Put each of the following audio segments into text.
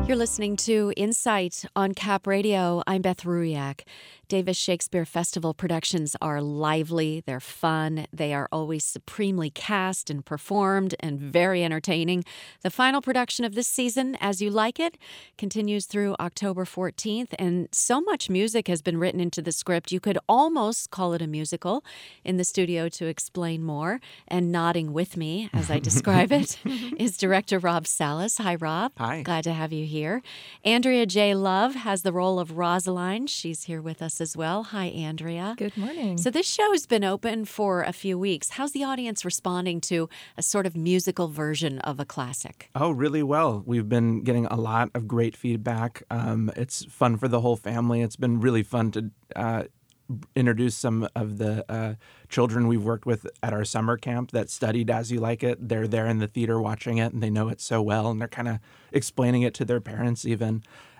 You're listening to Insight on Cap Radio. I'm Beth Ruiak. Davis Shakespeare Festival productions are lively, they're fun, they are always supremely cast and performed and very entertaining. The final production of this season, As You Like It, continues through October 14th, and so much music has been written into the script you could almost call it a musical. In the studio to explain more and nodding with me as I describe it is director Rob Salas. Hi, Rob. Hi. Glad to have you here. Andrea J. Love has the role of Rosaline. She's here with us as well. Hi, Andrea. Good morning. So this show has been open for a few weeks. How's the audience responding to a sort of musical version of a classic? Oh, really well. We've been getting a lot of great feedback. It's fun for the whole family. It's been really fun to introduce some of the children we've worked with at our summer camp that studied As You Like It. They're there in the theater watching it, and they know it so well, and they're kind of explaining it to their parents even.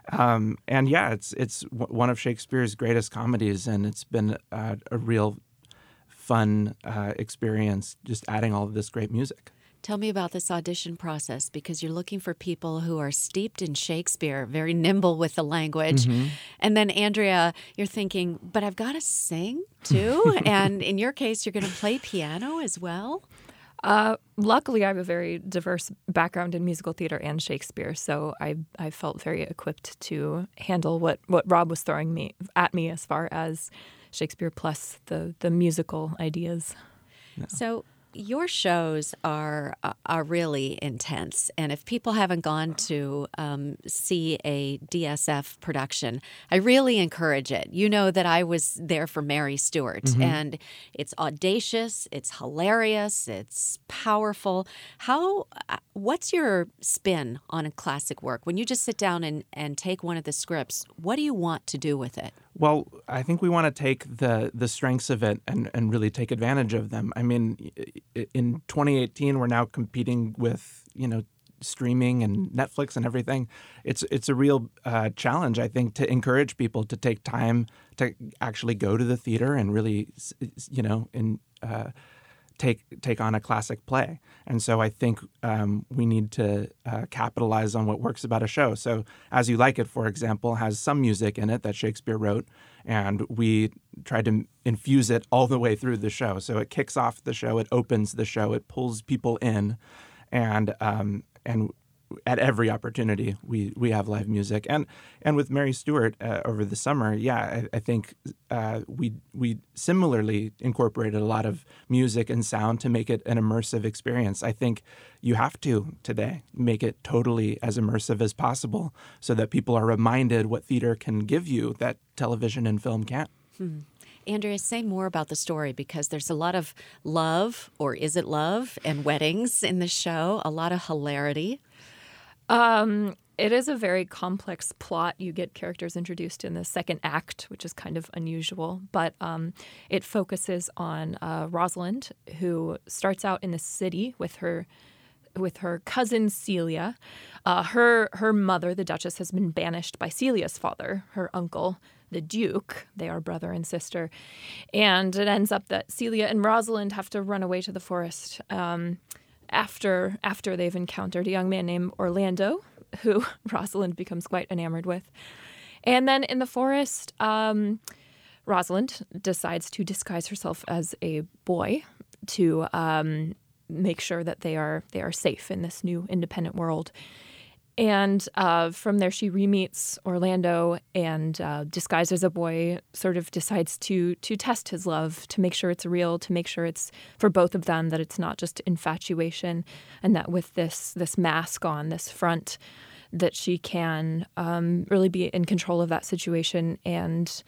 And yeah, it's one of Shakespeare's greatest comedies, and it's been a real fun experience just adding all of this great music. Tell me about this audition process, because you're looking for people who are steeped in Shakespeare, very nimble with the language. Mm-hmm. And then, Andrea, you're thinking, but I've got to sing too? And in your case, you're going to play piano as well? Luckily, I have a very diverse background in musical theater and Shakespeare, so I felt very equipped to handle what Rob was throwing at me as far as Shakespeare plus the musical ideas. No. So your shows are really intense, and if people haven't gone to see a DSF production, I really encourage it. You know that I was there for Mary Stuart, and it's audacious, it's hilarious, it's powerful. What's your spin on a classic work? When you just sit down and take one of the scripts, what do you want to do with it? Well, I think we want to take the strengths of it and really take advantage of them. I mean, in 2018, we're now competing with, streaming and Netflix and everything. It's a real challenge, I think, to encourage people to take time to actually go to the theater and really, take on a classic play. And so I think we need to capitalize on what works about a show. So As You Like It, for example, has some music in it that Shakespeare wrote, and we tried to infuse it all the way through the show. So it kicks off the show, it opens the show, it pulls people in, and at every opportunity we have live music. And with Mary Stuart over the summer, I think we similarly incorporated a lot of music and sound to make it an immersive experience. I think you have to today make it totally as immersive as possible so that people are reminded what theater can give you that television and film can't. Andrea, say more about the story, because there's a lot of love, or is it love, and weddings in the show, a lot of hilarity. It is a very complex plot. You get characters introduced in the second act, which is kind of unusual, but it focuses on Rosalind, who starts out in the city with her cousin Celia. Her mother, the Duchess, has been banished by Celia's father, her uncle, the Duke. They are brother and sister. And it ends up that Celia and Rosalind have to run away to the forest after they've encountered a young man named Orlando, who Rosalind becomes quite enamored with. And then in the forest, Rosalind decides to disguise herself as a boy to make sure that they are safe in this new independent world. And from there, she re-meets Orlando and, disguised as a boy, sort of decides to test his love, to make sure it's real, to make sure it's for both of them, that it's not just infatuation, and that with this mask on, this front, that she can really be in control of that situation and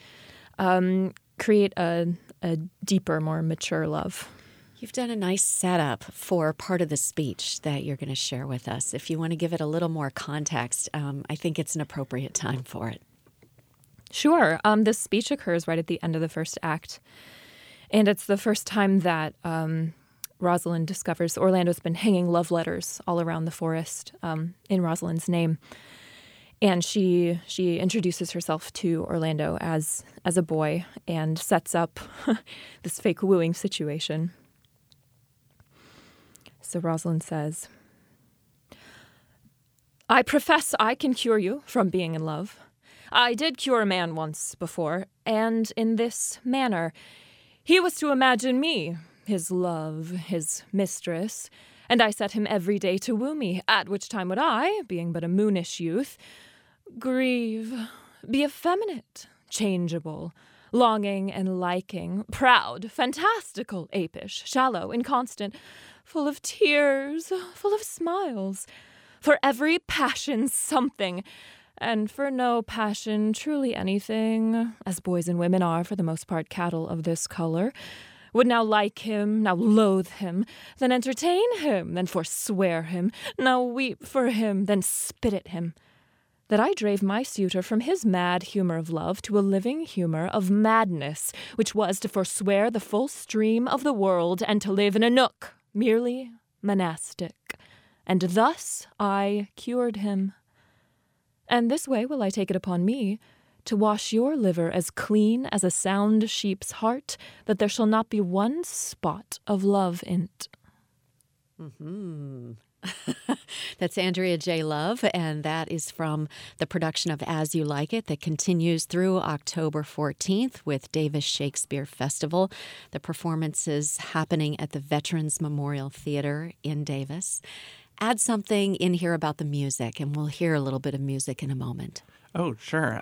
create a deeper, more mature love. You've done a nice setup for part of the speech that you're going to share with us. If you want to give it a little more context, I think it's an appropriate time for it. Sure. This speech occurs right at the end of the first act, and it's the first time that Rosalind discovers Orlando's been hanging love letters all around the forest in Rosalind's name. And she introduces herself to Orlando as a boy and sets up this fake wooing situation. So Rosalind says, I profess I can cure you from being in love. I did cure a man once before, and in this manner. He was to imagine me, his love, his mistress, and I set him every day to woo me, at which time would I, being but a moonish youth, grieve, be effeminate, changeable, longing and liking, proud, fantastical, apish, shallow, inconstant, full of tears, full of smiles, for every passion something, and for no passion truly anything, as boys and women are for the most part cattle of this color, would now like him, now loathe him, then entertain him, then forswear him, now weep for him, then spit at him. That I drave my suitor from his mad humour of love to a living humour of madness, which was to forswear the full stream of the world and to live in a nook, merely monastic. And thus I cured him. And this way will I take it upon me to wash your liver as clean as a sound sheep's heart, that there shall not be one spot of love in't. Mm-hmm. That's Andrea J. Love, and that is from the production of As You Like It that continues through October 14th with Davis Shakespeare Festival. The performance is happening at the Veterans Memorial Theater in Davis. Add something in here about the music, and we'll hear a little bit of music in a moment. Oh, sure.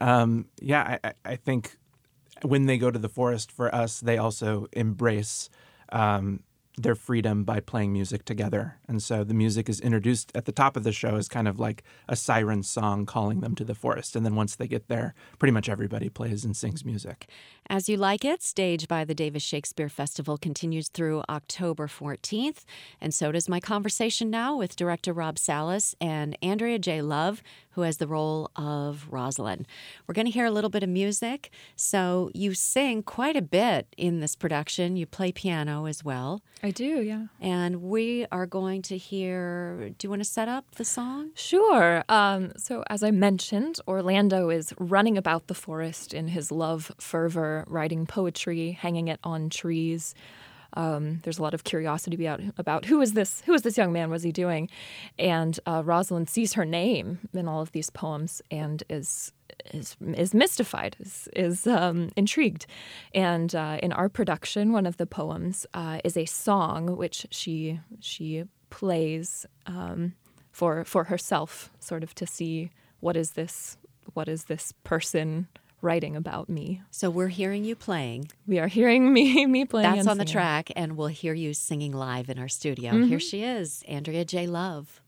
I think when they go to the forest for us, they also embrace their freedom by playing music together. And so the music is introduced at the top of the show as kind of like a siren song calling them to the forest. And then once they get there, pretty much everybody plays and sings music. As You Like It, staged by the Davis Shakespeare Festival, continues through October 14th. And so does my conversation now with director Rob Salas and Andrea J. Love, who has the role of Rosalind. We're going to hear a little bit of music. So you sing quite a bit in this production. You play piano as well. I do, yeah. And we are going to hear, do you want to set up the song? Sure. So as I mentioned, Orlando is running about the forest in his love fervor, writing poetry, hanging it on trees. There's a lot of curiosity about who is this young man? What is he doing? And Rosalind sees her name in all of these poems and is mystified, is intrigued. And in our production, one of the poems is a song which she plays for herself, sort of to see what is this person writing about me. So we're hearing you playing. We are hearing me playing. That's on the singing. track, and we'll hear you singing live in our studio. Mm-hmm. Here she is, Andrea J. Love.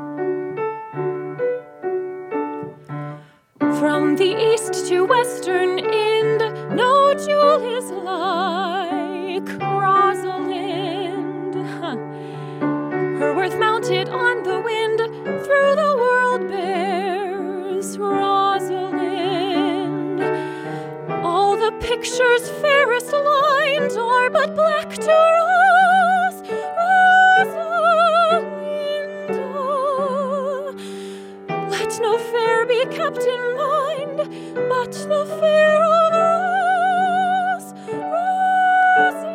From the east to western end, no jewel is like Rosalind. Her worth mounted on the wind, through the world bears Rosalind. All the pictures fairest lined are but black to Rosalind. Let no fair be kept in mind, but the fair of Rosie.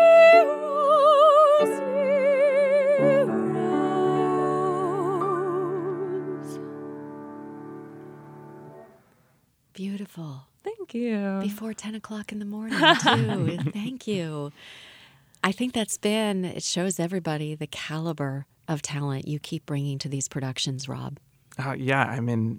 Beautiful. Thank you. Before 10 o'clock in the morning, too. Thank you. I think it shows everybody the caliber of talent you keep bringing to these productions, Rob. Yeah, I mean,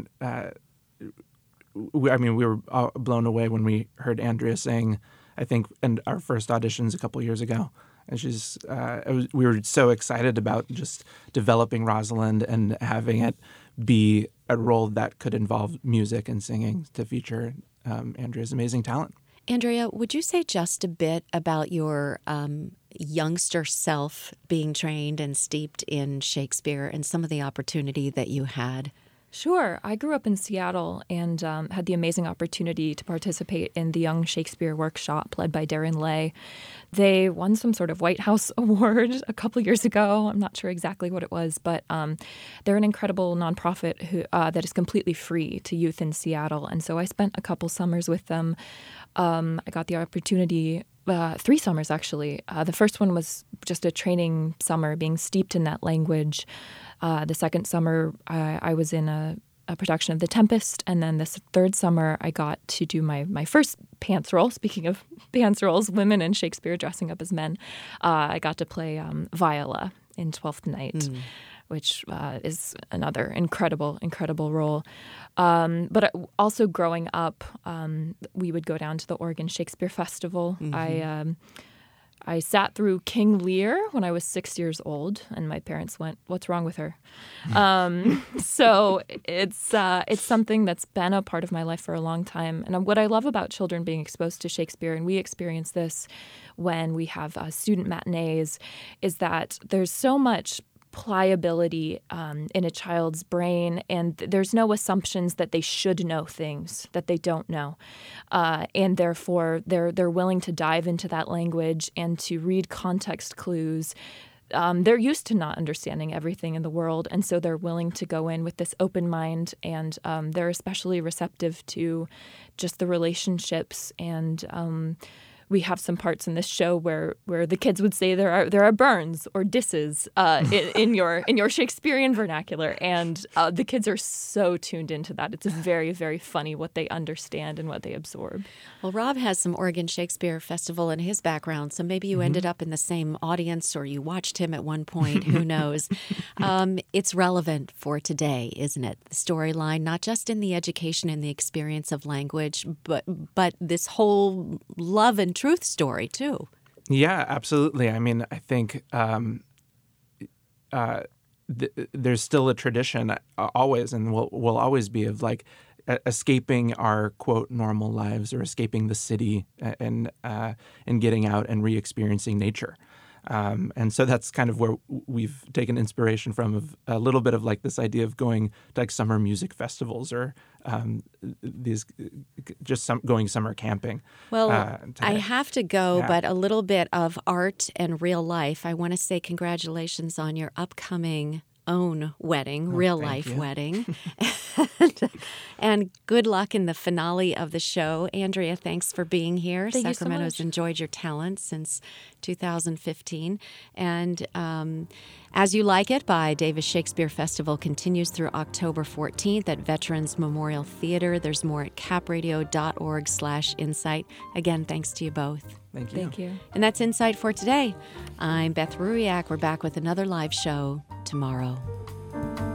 we were blown away when we heard Andrea sing, I think, in our first auditions a couple years ago. And we were so excited about just developing Rosalind and having it be a role that could involve music and singing to feature Andrea's amazing talent. Andrea, would you say just a bit about your youngster self being trained and steeped in Shakespeare and some of the opportunity that you had? Sure. I grew up in Seattle and had the amazing opportunity to participate in the Young Shakespeare Workshop led by Darren Lay. They won some sort of White House award a couple years ago. I'm not sure exactly what it was, but they're an incredible nonprofit that is completely free to youth in Seattle. And so I spent a couple summers with them. I got the opportunity 3 summers, actually. The first one was just a training summer, being steeped in that language. The second summer, I was in a production of The Tempest, and then this third summer, I got to do my first pants role. Speaking of pants roles, women in Shakespeare dressing up as men, I got to play Viola in Twelfth Night, which is another incredible role. But also growing up, we would go down to the Oregon Shakespeare Festival. I sat through King Lear when I was 6 years old, and my parents went, "What's wrong with her?" So it's something that's been a part of my life for a long time. And what I love about children being exposed to Shakespeare, and we experience this when we have student matinees, is that there's so much pliability in a child's brain, and there's no assumptions that they should know things that they don't know, and therefore they're willing to dive into that language and to read context clues. They're used to not understanding everything in the world, and so they're willing to go in with this open mind, and they're especially receptive to just the relationships. And we have some parts in this show where the kids would say there are burns or disses in your Shakespearean vernacular, and the kids are so tuned into that. It's very, very funny what they understand and what they absorb. Well, Rob has some Oregon Shakespeare Festival in his background, so maybe you ended up in the same audience or you watched him at one point. Who knows? It's relevant for today, isn't it? The storyline, not just in the education and the experience of language, but this whole love and truth story too. Yeah, absolutely. I mean, I think there's still a tradition always, and will always be, of like escaping our quote normal lives or escaping the city and getting out and re-experiencing nature. And so that's kind of where we've taken inspiration from, of a little bit of like this idea of going to like summer music festivals or going summer camping. Well, I have to go, but a little bit of art and real life. I want to say congratulations on your upcoming own wedding, real life wedding. And good luck in the finale of the show. Andrea, thanks for being here. Thank you Sacramento's so much. enjoyed your talent since 2015. And As You Like It by Davis Shakespeare Festival continues through October 14th at Veterans Memorial Theater. There's more at capradio.org/insight. Again, thanks to you both. Thank you. Thank you. And that's Insight for today. I'm Beth Ruiak. We're back with another live show tomorrow.